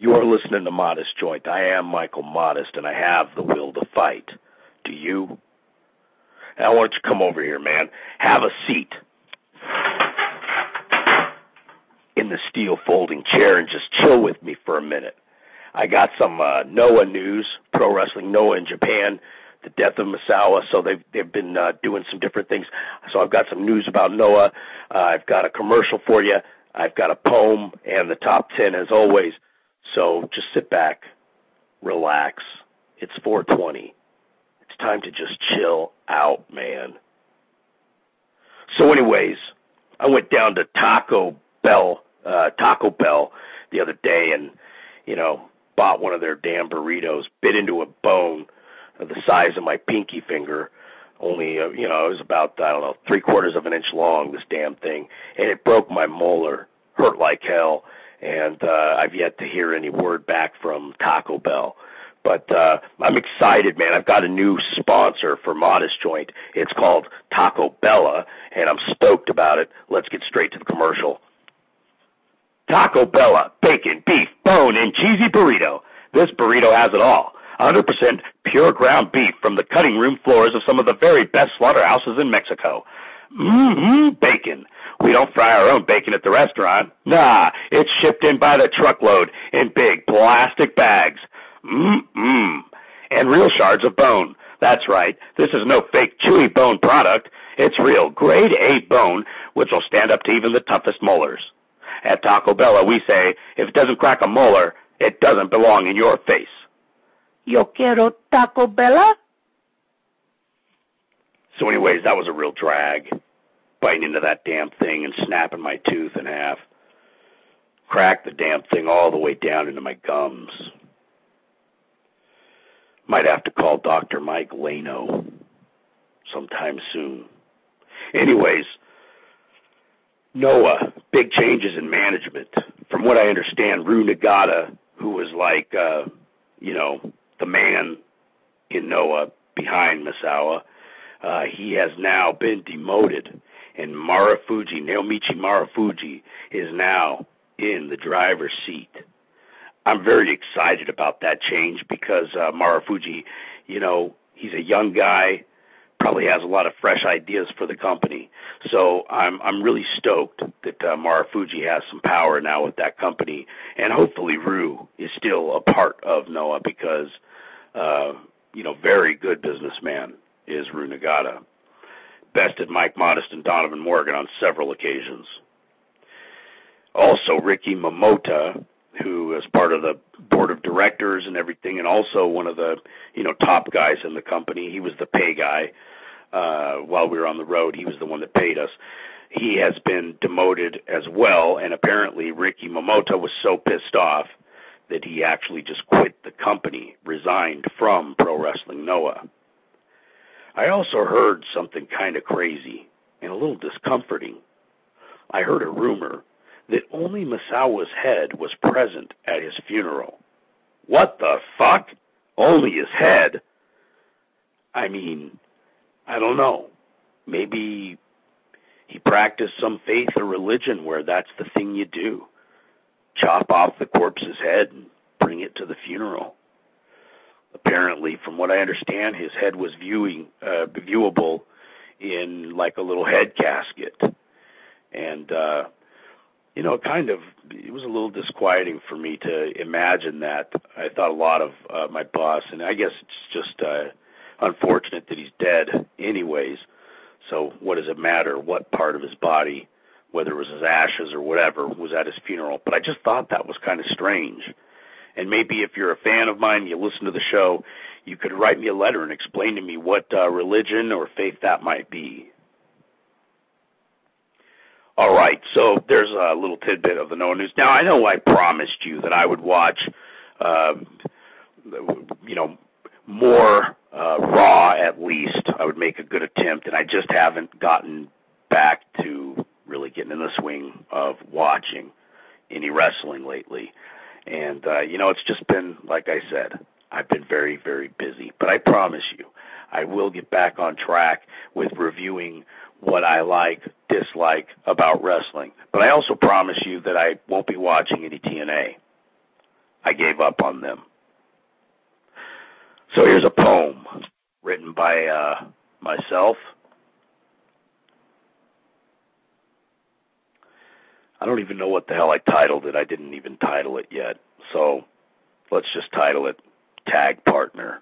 You are listening to Modest Joint. I am Michael Modest, and I have the will to fight. Do you? Now, why don't you come over here, man? Have a seat in the steel folding chair and just chill with me for a minute. I got some Noah news, Pro Wrestling Noah in Japan, the death of Misawa, so they've been doing some different things. So I've got some news about Noah. I've got a commercial for you. I've got a poem and the top 10 as always. So just sit back, relax. It's 420. It's time to just chill out, man. So anyways, I went down to Taco Bell the other day and, bought one of their damn burritos, bit into a bone the size of my pinky finger. Only, it was about, 3/4 of an inch long, this damn thing. And it broke my molar. Hurt like hell. And I've yet to hear any word back from Taco Bell. But I'm excited, man. I've got a new sponsor for Modest Joint. It's called Taco Bella, and I'm stoked about it. Let's get straight to the commercial. Taco Bella, bacon, beef, bone, and cheesy burrito. This burrito has it all. 100% pure ground beef from the cutting room floors of some of the very best slaughterhouses in Mexico. Bacon. We don't fry our own bacon at the restaurant. Nah, it's shipped in by the truckload in big plastic bags. And real shards of bone. That's right. This is no fake chewy bone product. It's real grade A bone, which will stand up to even the toughest molars. At Taco Bella, we say, if it doesn't crack a molar, it doesn't belong in your face. Yo quiero Taco Bella? So anyways, that was a real drag, biting into that damn thing and snapping my tooth in half. Cracked the damn thing all the way down into my gums. Might have to call Dr. Mike Lano sometime soon. Anyways, Noah, big changes in management. From what I understand, Rue Nagata, who was like, the man in Noah behind Misawa, he has now been demoted, and Naomichi Marufuji, is now in the driver's seat. I'm very excited about that change because Marufuji, he's a young guy, probably has a lot of fresh ideas for the company. So I'm really stoked that Marufuji has some power now with that company, and hopefully Rue is still a part of Noah because, very good businessman is Rue Nagata. Bested Mike Modest and Donovan Morgan on several occasions. Also, Ricky Momota, who is part of the board of directors and everything, and also one of the, top guys in the company. He was the pay guy while we were on the road. He was the one that paid us. He has been demoted as well, and apparently Ricky Momota was so pissed off that he actually just quit the company, resigned from Pro Wrestling Noah. I also heard something kind of crazy and a little discomforting. I heard a rumor that only Misawa's head was present at his funeral. What the fuck? Only his head? I mean, I don't know. Maybe he practiced some faith or religion where that's the thing you do. Chop off the corpse's head and bring it to the funeral. Apparently, from what I understand, his head was viewable in like a little head casket. And, it was a little disquieting for me to imagine that. I thought a lot of my boss, and I guess it's just unfortunate that he's dead anyways. So what does it matter what part of his body, whether it was his ashes or whatever, was at his funeral? But I just thought that was kind of strange. And maybe if you're a fan of mine, you listen to the show, you could write me a letter and explain to me what religion or faith that might be. All right, so there's a little tidbit of the Noah news. Now, I know I promised you that I would watch, more Raw at least. I would make a good attempt, and I just haven't gotten back to really getting in the swing of watching any wrestling lately. And, it's just been, like I said, I've been very, very busy. But I promise you, I will get back on track with reviewing what I like, dislike about wrestling. But I also promise you that I won't be watching any TNA. I gave up on them. So here's a poem written by myself. I don't even know what the hell I titled it. I didn't even title it yet. So let's just title it Tag Partner.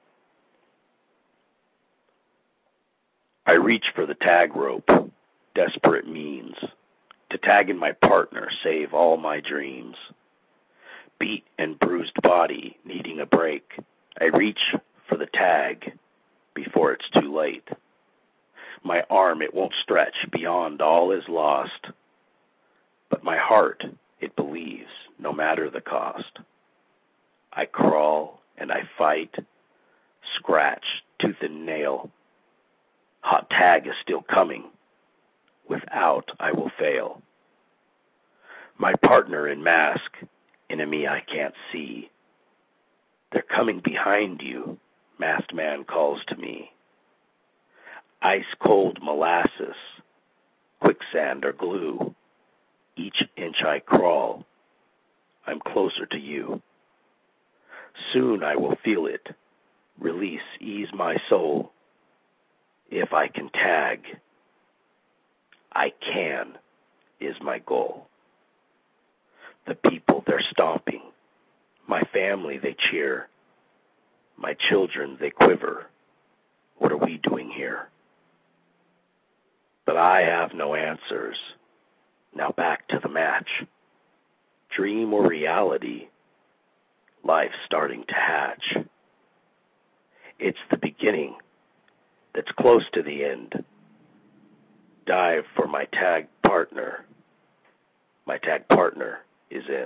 I reach for the tag rope, desperate means, to tag in my partner, save all my dreams. Beat and bruised body, needing a break. I reach for the tag before it's too late. My arm, it won't stretch beyond all is lost. But my heart, it believes, no matter the cost. I crawl and I fight, scratch, tooth and nail. Hot tag is still coming. Without, I will fail. My partner in mask, enemy I can't see. They're coming behind you, masked man calls to me. Ice-cold molasses, quicksand or glue. Each inch I crawl, I'm closer to you. Soon I will feel it, release, ease my soul. If I can tag, I can is my goal. The people, they're stomping. My family, they cheer. My children, they quiver. What are we doing here? But I have no answers. Now back to the match. Dream or reality, life's starting to hatch. It's the beginning that's close to the end. Dive for my tag partner. My tag partner is in.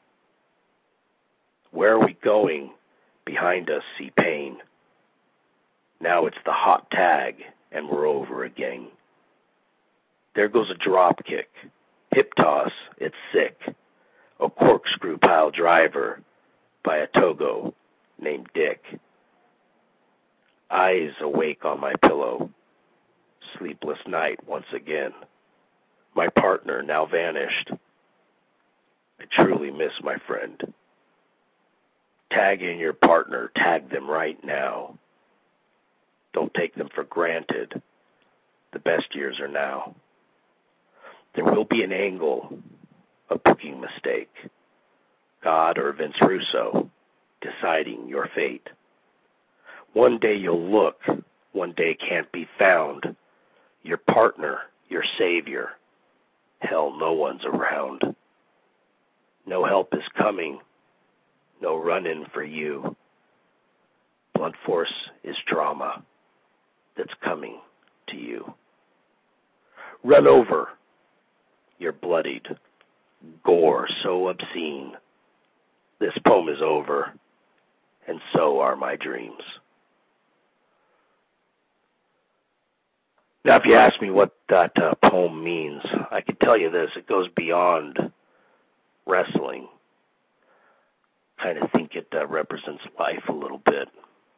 Where are we going? Behind us, see pain. Now it's the hot tag, and we're over again. There goes a drop kick. Hip toss, it's sick. A corkscrew pile driver by a Togo named Dick. Eyes awake on my pillow. Sleepless night once again. My partner now vanished. I truly miss my friend. Tag in your partner. Tag them right now. Don't take them for granted. The best years are now. There will be an angle, a booking mistake. God or Vince Russo deciding your fate. One day you'll look, one day can't be found. Your partner, your savior. Hell, no one's around. No help is coming, no run-in for you. Blunt force is drama that's coming to you. Run over. You're bloodied. Gore so obscene. This poem is over, and so are my dreams. Now, if you ask me what that poem means, I can tell you this. It goes beyond wrestling. Kind of think it represents life a little bit.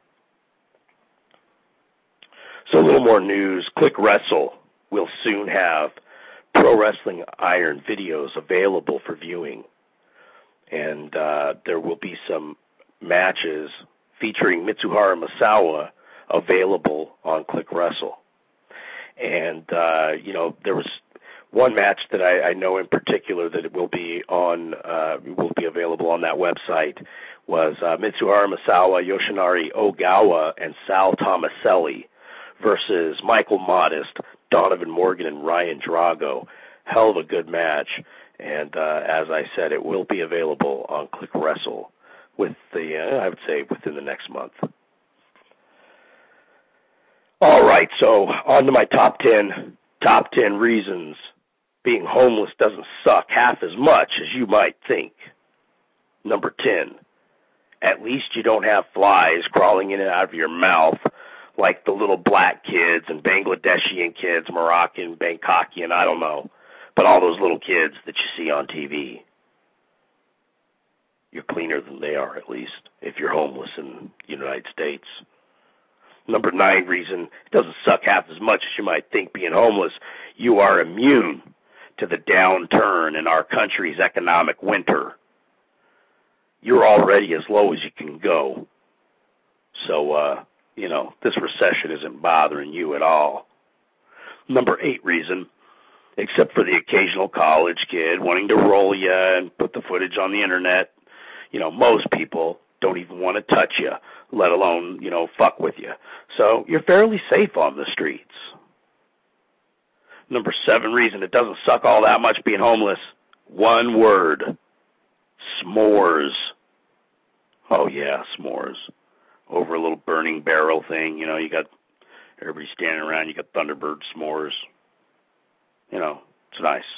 So a little more news. Click Wrestle will soon have Pro Wrestling Iron videos available for viewing. And there will be some matches featuring Mitsuharu Misawa available on Click Wrestle. And, there was one match that I know in particular that it will be available on that website was Mitsuharu Misawa, Yoshinari Ogawa, and Sal Tomaselli versus Michael Modest, Donovan Morgan, and Ryan Drago. Hell of a good match. And as I said, it will be available on Click Wrestle I would say within the next month. All right, so on to my top 10 reasons being homeless doesn't suck half as much as you might think. Number 10, at least you don't have flies crawling in and out of your mouth like the little black kids and Bangladeshi kids, Moroccan, Bangkokian, I don't know, but all those little kids that you see on TV. You're cleaner than they are, at least, if you're homeless in the United States. Number 9 reason it doesn't suck half as much as you might think being homeless. You are immune to the downturn in our country's economic winter. you're already as low as you can go. So, this recession isn't bothering you at all. Number 8 reason, except for the occasional college kid wanting to roll you and put the footage on the internet, most people don't even want to touch you, let alone, fuck with you. So you're fairly safe on the streets. Number 7 reason it doesn't suck all that much being homeless. One word. S'mores. Oh yeah, s'mores. Over a little burning barrel thing, you got everybody standing around, you got Thunderbird s'mores. It's nice.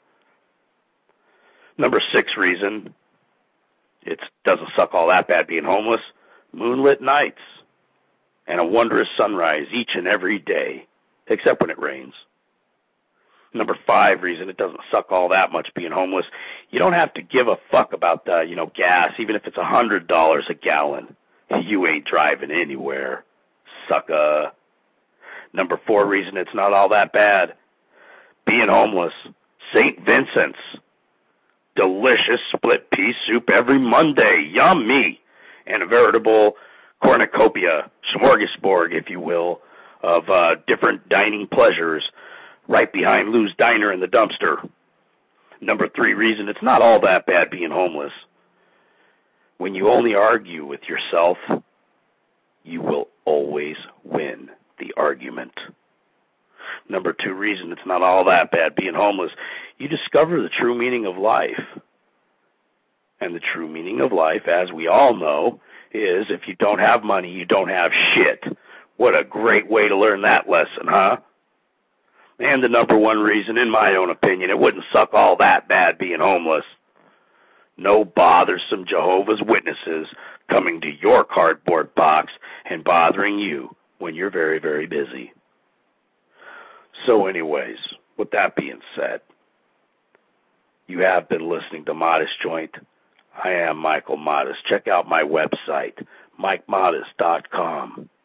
Number 6 reason it doesn't suck all that bad being homeless. Moonlit nights and a wondrous sunrise each and every day, except when it rains. Number 5 reason it doesn't suck all that much being homeless. You don't have to give a fuck about gas, even if it's $100 a gallon. You ain't driving anywhere, sucker. Number 4 reason it's not all that bad. Being homeless. St. Vincent's. Delicious split pea soup every Monday. Yummy. And a veritable cornucopia, smorgasbord, if you will, of different dining pleasures right behind Lou's Diner in the dumpster. Number 3 reason it's not all that bad being homeless. When you only argue with yourself, you will always win the argument. Number 2 reason it's not all that bad being homeless. You discover the true meaning of life. And the true meaning of life, as we all know, is if you don't have money, you don't have shit. What a great way to learn that lesson, huh? And the number 1 reason, in my own opinion, it wouldn't suck all that bad being homeless. No bothersome Jehovah's Witnesses coming to your cardboard box and bothering you when you're very, very busy. So anyways, with that being said, you have been listening to Modest Joint. I am Michael Modest. Check out my website, MikeModest.com.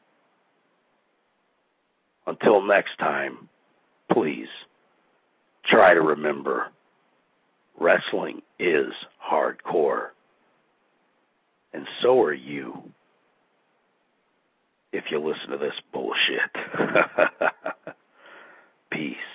Until next time, please try to remember, wrestling is hardcore. And so are you, if you listen to this bullshit. Peace.